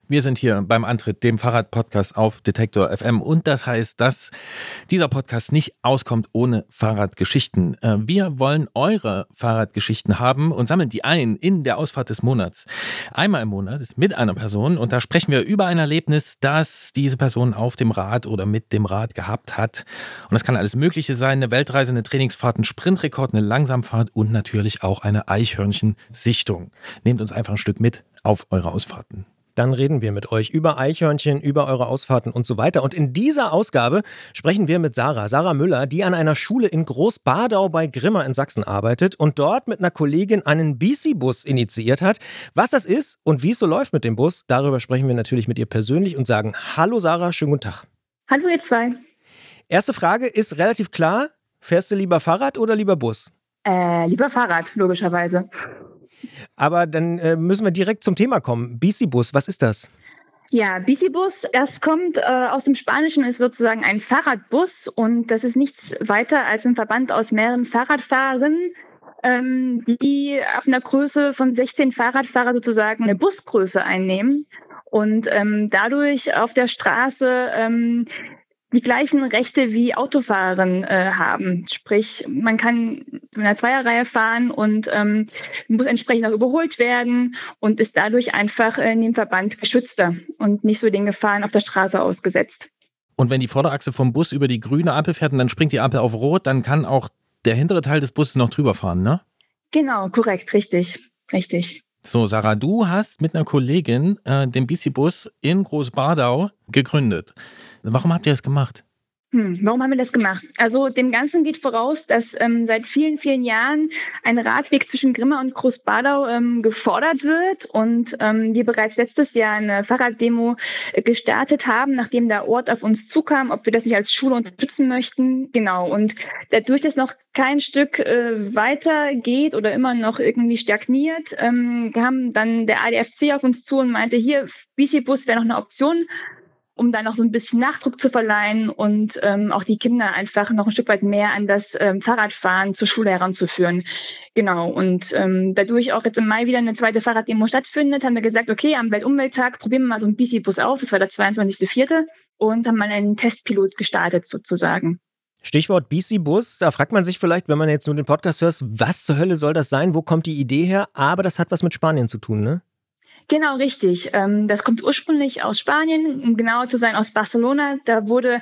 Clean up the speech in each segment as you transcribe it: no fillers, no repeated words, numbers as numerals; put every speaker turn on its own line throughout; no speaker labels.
Wir sind hier beim Antritt, dem Fahrrad-Podcast auf Detektor FM. Und das heißt, dass dieser Podcast nicht auskommt ohne Fahrradgeschichten. Wir wollen eure Fahrradgeschichten haben und sammeln die ein in der Ausfahrt des Monats. Einmal im Monat ist mit einer Person und da sprechen wir über ein Erlebnis, das diese Person auf dem Rad oder mit dem Rad gehabt hat. Und das kann alles Mögliche sein, eine Weltreise, eine Trainingsfahrt, ein Sprintrekord, eine Langsamfahrt und natürlich auch eine Eichhörnchensichtung. Nehmt uns einfach ein Stück mit auf eure Ausfahrten.
Dann reden wir mit euch über Eichhörnchen, über eure Ausfahrten und so weiter. Und in dieser Ausgabe sprechen wir mit Sarah Müller, die an einer Schule in Großbadau bei Grimma in Sachsen arbeitet und dort mit einer Kollegin einen Bici-Bus initiiert hat. Was das ist und wie es so läuft mit dem Bus, darüber sprechen wir natürlich mit ihr persönlich und sagen: Hallo Sarah, schönen guten Tag.
Hallo ihr zwei.
Erste Frage ist relativ klar. Fährst du lieber Fahrrad oder lieber Bus?
Lieber Fahrrad, logischerweise.
Aber dann müssen wir direkt zum Thema kommen. Bici-Bus, was ist das?
Ja, Bici-Bus, das kommt aus dem Spanischen, ist sozusagen ein Fahrradbus und das ist nichts weiter als ein Verband aus mehreren Fahrradfahrern, die ab einer Größe von 16 Fahrradfahrern sozusagen eine Busgröße einnehmen und dadurch auf der Straße die gleichen Rechte wie Autofahrerinnen haben. Sprich, man kann in einer Zweierreihe fahren und muss entsprechend auch überholt werden und ist dadurch einfach in dem Verband geschützter und nicht so den Gefahren auf der Straße ausgesetzt.
Und wenn die Vorderachse vom Bus über die grüne Ampel fährt und dann springt die Ampel auf Rot, dann kann auch der hintere Teil des Busses noch drüber fahren, ne?
Genau, korrekt, richtig.
So, Sarah, du hast mit einer Kollegin den Bici-Bus in Großbadau gegründet. Warum habt ihr das gemacht?
Warum haben wir das gemacht? Also dem Ganzen geht voraus, dass seit vielen, vielen Jahren ein Radweg zwischen Grimma und Großbadau gefordert wird und wir bereits letztes Jahr eine Fahrraddemo gestartet haben, nachdem der Ort auf uns zukam, ob wir das nicht als Schule unterstützen möchten. Genau, und dadurch, dass noch kein Stück weiter geht oder immer noch irgendwie stagniert, kam dann der ADFC auf uns zu und meinte, hier, Bici-Bus wäre noch eine Option, um da noch so ein bisschen Nachdruck zu verleihen und auch die Kinder einfach noch ein Stück weit mehr an das Fahrradfahren zur Schule heranzuführen. Genau, und dadurch auch jetzt im Mai wieder eine zweite Fahrraddemo stattfindet, haben wir gesagt, okay, am Weltumwelttag probieren wir mal so einen Bici-Bus aus, das war der 22.04. und haben mal einen Testpilot gestartet sozusagen.
Stichwort Bici-Bus, da fragt man sich vielleicht, wenn man jetzt nur den Podcast hört, was zur Hölle soll das sein, wo kommt die Idee her? Aber das hat was mit Spanien zu tun, ne?
Genau, richtig. Das kommt ursprünglich aus Spanien, um genauer zu sein aus Barcelona. Da wurde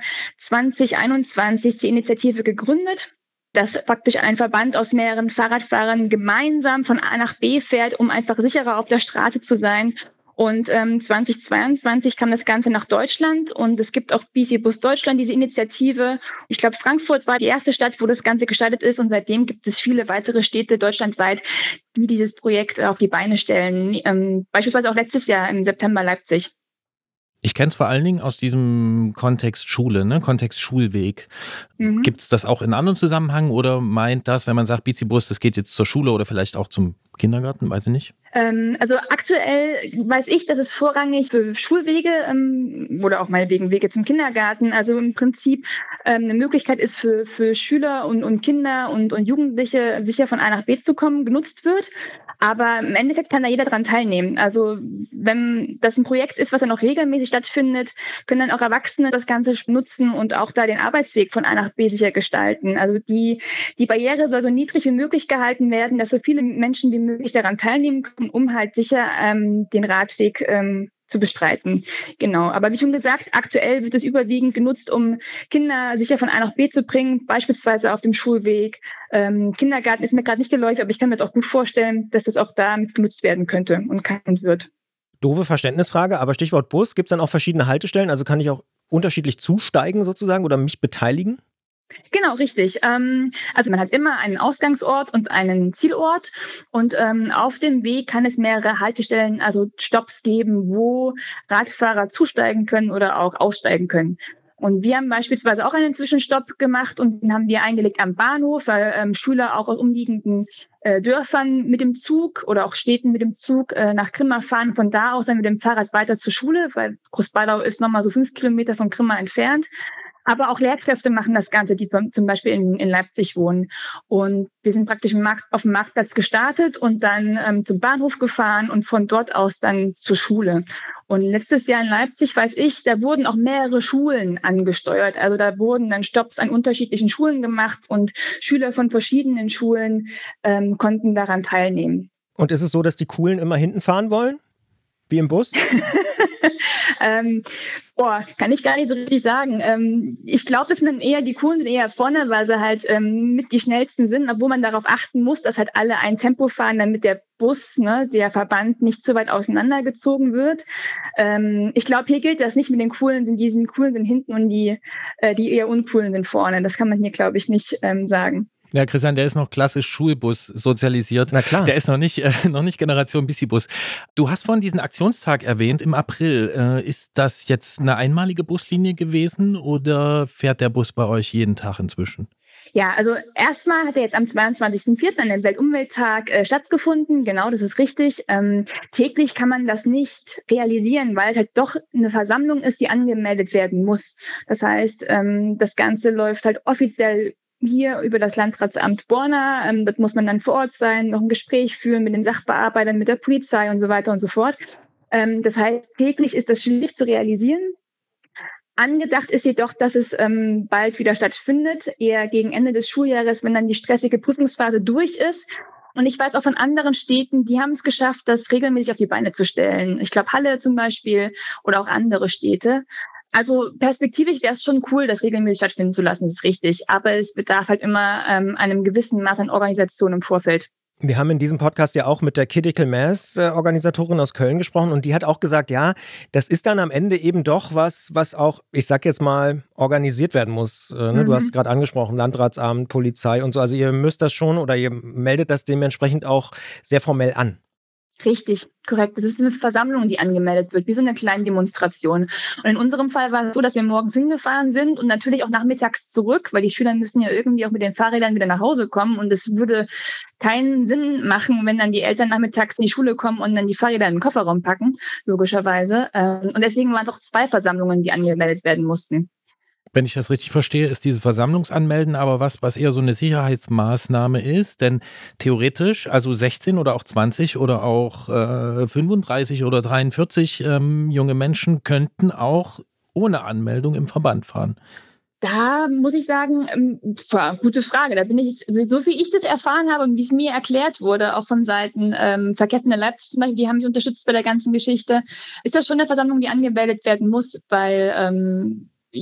2021 die Initiative gegründet, dass praktisch ein Verband aus mehreren Fahrradfahrern gemeinsam von A nach B fährt, um einfach sicherer auf der Straße zu sein. Und 2022 kam das Ganze nach Deutschland und es gibt auch Bici-Bus Deutschland, diese Initiative. Ich glaube, Frankfurt war die erste Stadt, wo das Ganze gestartet ist und seitdem gibt es viele weitere Städte deutschlandweit, die dieses Projekt auf die Beine stellen. Beispielsweise auch letztes Jahr im September Leipzig.
Ich kenne es vor allen Dingen aus diesem Kontext Schule, ne? Kontext Schulweg. Gibt es das auch in anderen Zusammenhängen oder meint das, wenn man sagt Bici-Bus, das geht jetzt zur Schule oder vielleicht auch zum Kindergarten, weiß ich nicht?
Also aktuell weiß ich, dass es vorrangig für Schulwege oder auch meinetwegen Wege zum Kindergarten, also im Prinzip eine Möglichkeit ist für Schüler und Kinder und Jugendliche sicher von A nach B zu kommen, genutzt wird. Aber im Endeffekt kann da jeder dran teilnehmen. Also wenn das ein Projekt ist, was dann auch regelmäßig stattfindet, können dann auch Erwachsene das Ganze nutzen und auch da den Arbeitsweg von A nach B sicher gestalten. Also die Barriere soll so niedrig wie möglich gehalten werden, dass so viele Menschen wie möglich daran teilnehmen können, um halt sicher den Radweg zu bestreiten. Genau. Aber wie schon gesagt, aktuell wird es überwiegend genutzt, um Kinder sicher von A nach B zu bringen, beispielsweise auf dem Schulweg. Kindergarten ist mir gerade nicht geläufig, aber ich kann mir das auch gut vorstellen, dass das auch damit genutzt werden könnte und kann und wird.
Doofe Verständnisfrage, aber Stichwort Bus, gibt es dann auch verschiedene Haltestellen? Also kann ich auch unterschiedlich zusteigen sozusagen oder mich beteiligen?
Genau, richtig. Also man hat immer einen Ausgangsort und einen Zielort und auf dem Weg kann es mehrere Haltestellen, also Stopps geben, wo Radfahrer zusteigen können oder auch aussteigen können. Und wir haben beispielsweise auch einen Zwischenstopp gemacht und den haben wir eingelegt am Bahnhof, weil Schüler auch aus umliegenden Dörfern mit dem Zug oder auch Städten mit dem Zug nach Grimma fahren, von da aus dann mit dem Fahrrad weiter zur Schule, weil Großbadau ist nochmal so 5 Kilometer von Grimma entfernt. Aber auch Lehrkräfte machen das Ganze, die zum Beispiel in Leipzig wohnen. Und wir sind praktisch auf dem Marktplatz gestartet und dann zum Bahnhof gefahren und von dort aus dann zur Schule. Und letztes Jahr in Leipzig, weiß ich, da wurden auch mehrere Schulen angesteuert. Also da wurden dann Stopps an unterschiedlichen Schulen gemacht und Schüler von verschiedenen Schulen konnten daran teilnehmen.
Und ist es so, dass die Coolen immer hinten fahren wollen? Wie im Bus?
Kann ich gar nicht so richtig sagen. Ich glaube, die Coolen sind eher vorne, weil sie halt mit die schnellsten sind, obwohl man darauf achten muss, dass halt alle ein Tempo fahren, damit der Bus, der Verband, nicht zu weit auseinandergezogen wird. Ich glaube, hier gilt das nicht mit den Coolen. Die Coolen sind hinten und die eher Uncoolen sind vorne. Das kann man hier, glaube ich, nicht sagen.
Ja, Christian, der ist noch klassisch Schulbus sozialisiert.
Na klar.
Der ist noch nicht Generation Bissibus. Du hast vorhin diesen Aktionstag erwähnt im April. Ist das jetzt eine einmalige Buslinie gewesen oder fährt der Bus bei euch jeden Tag inzwischen?
Ja, also erstmal hat er jetzt am 22.04. an dem Weltumwelttag stattgefunden. Genau, das ist richtig. Täglich kann man das nicht realisieren, weil es halt doch eine Versammlung ist, die angemeldet werden muss. Das heißt, das Ganze läuft halt offiziell hier über das Landratsamt Borna. Das muss man dann vor Ort sein, noch ein Gespräch führen mit den Sachbearbeitern, mit der Polizei und so weiter und so fort. Das heißt, täglich ist das schwierig zu realisieren. Angedacht ist jedoch, dass es bald wieder stattfindet, eher gegen Ende des Schuljahres, wenn dann die stressige Prüfungsphase durch ist. Und ich weiß auch von anderen Städten, die haben es geschafft, das regelmäßig auf die Beine zu stellen. Ich glaube, Halle zum Beispiel oder auch andere Städte. Also perspektivisch wäre es schon cool, das regelmäßig stattfinden zu lassen, das ist richtig. Aber es bedarf halt immer einem gewissen Maß an Organisation im Vorfeld.
Wir haben in diesem Podcast ja auch mit der Critical Mass Organisatorin aus Köln gesprochen und die hat auch gesagt, ja, das ist dann am Ende eben doch was auch, ich sag jetzt mal, organisiert werden muss. Du hast es gerade angesprochen, Landratsamt, Polizei und so. Also ihr müsst das schon oder ihr meldet das dementsprechend auch sehr formell an.
Richtig, korrekt. Das ist eine Versammlung, die angemeldet wird, wie so eine kleine Demonstration. Und in unserem Fall war es so, dass wir morgens hingefahren sind und natürlich auch nachmittags zurück, weil die Schüler müssen ja irgendwie auch mit den Fahrrädern wieder nach Hause kommen. Und es würde keinen Sinn machen, wenn dann die Eltern nachmittags in die Schule kommen und dann die Fahrräder in den Kofferraum packen, logischerweise. Und deswegen waren es auch 2 Versammlungen, die angemeldet werden mussten.
Wenn ich das richtig verstehe, ist diese Versammlungsanmelden aber was eher so eine Sicherheitsmaßnahme ist. Denn theoretisch, also 16 oder auch 20 oder auch 35 oder 43 junge Menschen könnten auch ohne Anmeldung im Verband fahren.
Da muss ich sagen, gute Frage. Da bin ich, so wie ich das erfahren habe und wie es mir erklärt wurde, auch von Seiten Verkehrsverband Leipzig zum Beispiel, die haben mich unterstützt bei der ganzen Geschichte, ist das schon eine Versammlung, die angemeldet werden muss, weil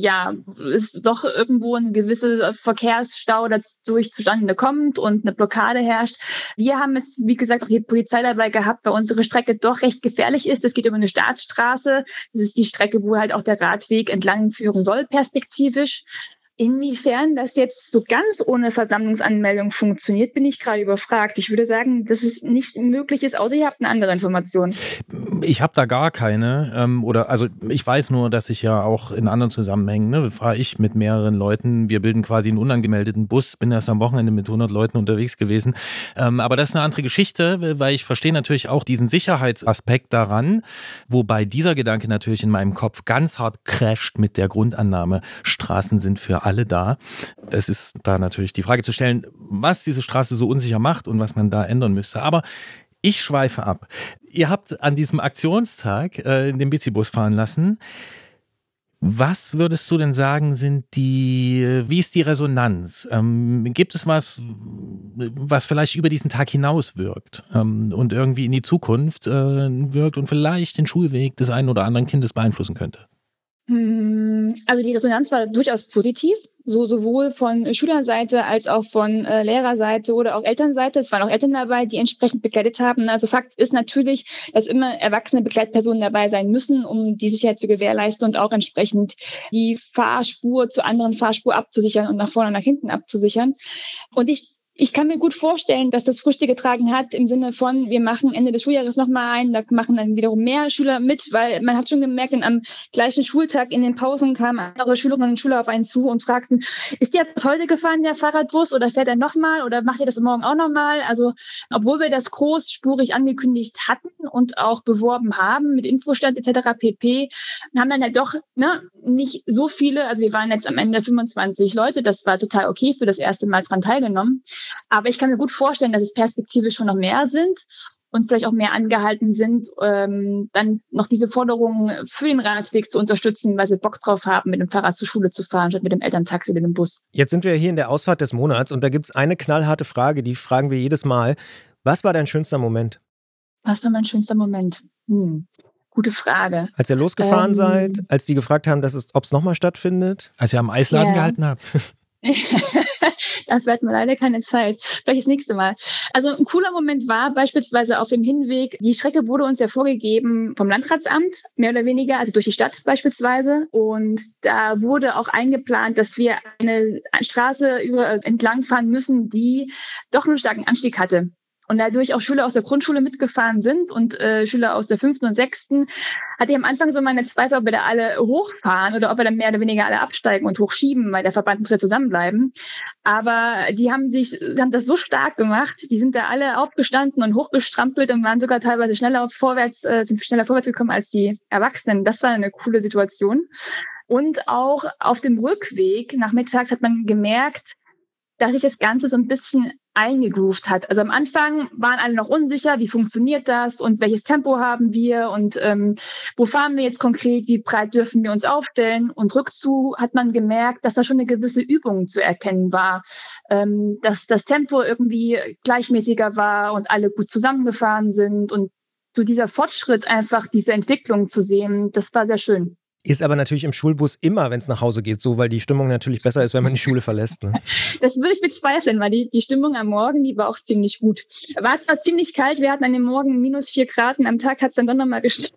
es doch irgendwo ein gewisser Verkehrsstau dadurch zustande kommt und eine Blockade herrscht. Wir haben jetzt, wie gesagt, auch die Polizei dabei gehabt, weil unsere Strecke doch recht gefährlich ist. Es geht über eine Staatsstraße. Das ist die Strecke, wo halt auch der Radweg entlang führen soll, perspektivisch. Inwiefern das jetzt so ganz ohne Versammlungsanmeldung funktioniert, bin ich gerade überfragt. Ich würde sagen, dass es nicht möglich ist, außer ihr habt eine andere Information.
Ich habe da gar keine. Ich weiß nur, dass ich ja auch in anderen Zusammenhängen, fahre ich mit mehreren Leuten. Wir bilden quasi einen unangemeldeten Bus. Bin erst am Wochenende mit 100 Leuten unterwegs gewesen. Aber das ist eine andere Geschichte, weil ich verstehe natürlich auch diesen Sicherheitsaspekt daran, wobei dieser Gedanke natürlich in meinem Kopf ganz hart crasht mit der Grundannahme, Straßen sind für alle da. Es ist da natürlich die Frage zu stellen, was diese Straße so unsicher macht und was man da ändern müsste. Aber ich schweife ab. Ihr habt an diesem Aktionstag den Bissibus fahren lassen. Was würdest du denn sagen, wie ist die Resonanz? Gibt es was vielleicht über diesen Tag hinaus wirkt und irgendwie in die Zukunft wirkt und vielleicht den Schulweg des einen oder anderen Kindes beeinflussen könnte?
Also die Resonanz war durchaus positiv, sowohl von Schülerseite als auch von Lehrerseite oder auch Elternseite. Es waren auch Eltern dabei, die entsprechend begleitet haben. Also Fakt ist natürlich, dass immer erwachsene Begleitpersonen dabei sein müssen, um die Sicherheit zu gewährleisten und auch entsprechend die Fahrspur zur anderen Fahrspur abzusichern und nach vorne und nach hinten abzusichern. Und ich kann mir gut vorstellen, dass das Früchte getragen hat im Sinne von, wir machen Ende des Schuljahres nochmal ein, da machen dann wiederum mehr Schüler mit, weil man hat schon gemerkt, denn am gleichen Schultag in den Pausen kamen andere Schülerinnen und Schüler auf einen zu und fragten, ist der heute gefahren, der Fahrradbus, oder fährt er nochmal oder macht ihr das morgen auch nochmal? Also, obwohl wir das großspurig angekündigt hatten und auch beworben haben mit Infostand etc. pp., haben dann halt doch nicht so viele, also wir waren jetzt am Ende 25 Leute, das war total okay für das erste Mal dran teilgenommen. Aber ich kann mir gut vorstellen, dass es perspektivisch schon noch mehr sind und vielleicht auch mehr angehalten sind, dann noch diese Forderungen für den Radweg zu unterstützen, weil sie Bock drauf haben, mit dem Fahrrad zur Schule zu fahren, statt mit dem Elterntaxi oder dem Bus.
Jetzt sind wir hier in der Ausfahrt des Monats und da gibt es eine knallharte Frage, die fragen wir jedes Mal. Was war dein schönster Moment?
Was war mein schönster Moment? Gute Frage.
Als ihr losgefahren seid, als die gefragt haben, ob es nochmal stattfindet?
Als ihr am Eisladen gehalten habt?
Dafür hat man leider keine Zeit. Vielleicht das nächste Mal. Also ein cooler Moment war beispielsweise auf dem Hinweg, die Strecke wurde uns ja vorgegeben vom Landratsamt, mehr oder weniger, also durch die Stadt beispielsweise. Und da wurde auch eingeplant, dass wir eine Straße entlangfahren müssen, die doch einen starken Anstieg hatte. Und dadurch auch Schüler aus der Grundschule mitgefahren sind und Schüler aus der 5. und 6. hatte ich am Anfang so meine Zweifel, ob wir da alle hochfahren oder ob wir dann mehr oder weniger alle absteigen und hochschieben, weil der Verband muss ja zusammenbleiben. Aber die haben das so stark gemacht, die sind da alle aufgestanden und hochgestrampelt und waren sogar teilweise sind schneller vorwärts gekommen als die Erwachsenen. Das war eine coole Situation. Und auch auf dem Rückweg nachmittags hat man gemerkt, dass sich das Ganze so ein bisschen eingegroovt hat. Also am Anfang waren alle noch unsicher, wie funktioniert das und welches Tempo haben wir und wo fahren wir jetzt konkret, wie breit dürfen wir uns aufstellen. Und rückzu hat man gemerkt, dass da schon eine gewisse Übung zu erkennen war, dass das Tempo irgendwie gleichmäßiger war und alle gut zusammengefahren sind. Und so dieser Fortschritt, einfach diese Entwicklung zu sehen, das war sehr schön.
Ist aber natürlich im Schulbus immer, wenn es nach Hause geht, so, weil die Stimmung natürlich besser ist, wenn man die Schule verlässt. Ne?
Das würde ich bezweifeln, weil die Stimmung am Morgen, die war auch ziemlich gut. War zwar ziemlich kalt, wir hatten an dem Morgen -4 Grad und am Tag hat es dann doch nochmal geschneit.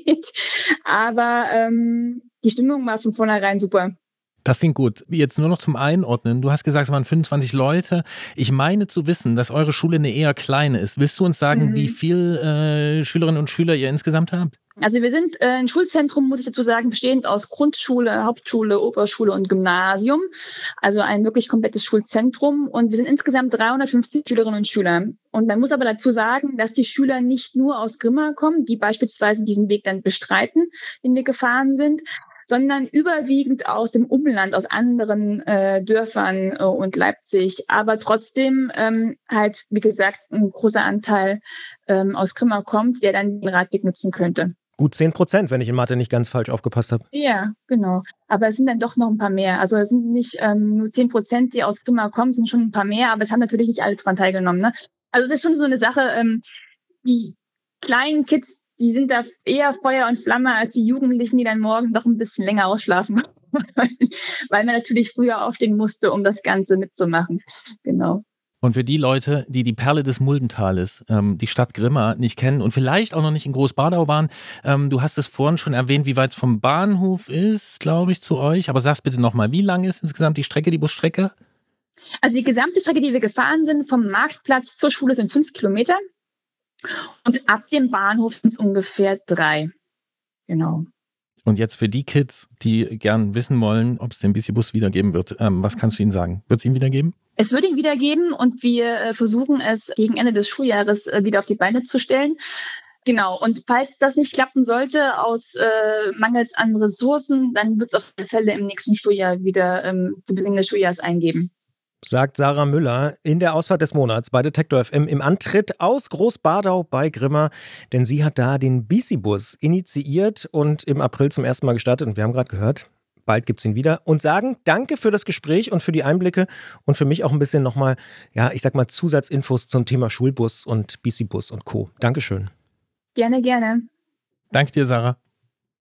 Aber die Stimmung war von vornherein super.
Das klingt gut. Jetzt nur noch zum Einordnen. Du hast gesagt, es waren 25 Leute. Ich meine zu wissen, dass eure Schule eine eher kleine ist. Willst du uns sagen, wie viele Schülerinnen und Schüler ihr insgesamt habt?
Also wir sind ein Schulzentrum, muss ich dazu sagen, bestehend aus Grundschule, Hauptschule, Oberschule und Gymnasium. Also ein wirklich komplettes Schulzentrum. Und wir sind insgesamt 350 Schülerinnen und Schüler. Und man muss aber dazu sagen, dass die Schüler nicht nur aus Grimma kommen, die beispielsweise diesen Weg dann bestreiten, den wir gefahren sind, sondern überwiegend aus dem Umland, aus anderen Dörfern und Leipzig. Aber trotzdem halt, wie gesagt, ein großer Anteil aus Grimma kommt, der dann den Radweg nutzen könnte.
Gut 10%, wenn ich in Mathe nicht ganz falsch aufgepasst habe.
Ja, genau. Aber es sind dann doch noch ein paar mehr. Also es sind nicht nur 10%, die aus Grimma kommen, sind schon ein paar mehr, aber es haben natürlich nicht alle daran teilgenommen. Ne? Also das ist schon so eine Sache, die kleinen Kids, die sind da eher Feuer und Flamme als die Jugendlichen, die dann morgen doch ein bisschen länger ausschlafen. Weil man natürlich früher aufstehen musste, um das Ganze mitzumachen. Genau.
Und für die Leute, die die Perle des Muldentales, die Stadt Grimma, nicht kennen und vielleicht auch noch nicht in Großbadau waren, du hast es vorhin schon erwähnt, wie weit es vom Bahnhof ist, glaube ich, zu euch. Aber sag's bitte nochmal, wie lang ist insgesamt die Strecke, die Busstrecke?
Also die gesamte Strecke, die wir gefahren sind, vom Marktplatz zur Schule sind 5 Kilometer. Und ab dem Bahnhof sind es ungefähr 3. Genau.
Und jetzt für die Kids, die gern wissen wollen, ob es den BC-Bus wiedergeben wird, was kannst du ihnen sagen? Wird es ihn wiedergeben?
Es wird ihn wiedergeben und wir versuchen es gegen Ende des Schuljahres wieder auf die Beine zu stellen. Genau, und falls das nicht klappen sollte, aus mangels an Ressourcen, dann wird es auf alle Fälle im nächsten Schuljahr wieder zu Beginn des Schuljahres eingeben.
Sagt Sarah Müller in der Ausfahrt des Monats bei Detektor FM im Antritt aus Großbadau bei Grimma. Denn sie hat da den BC-Bus initiiert und im April zum ersten Mal gestartet. Und wir haben gerade gehört, bald gibt es ihn wieder. Und sagen danke für das Gespräch und für die Einblicke und für mich auch ein bisschen nochmal, ja, ich sag mal Zusatzinfos zum Thema Schulbus und BC-Bus und Co. Dankeschön.
Gerne, gerne.
Danke dir, Sarah.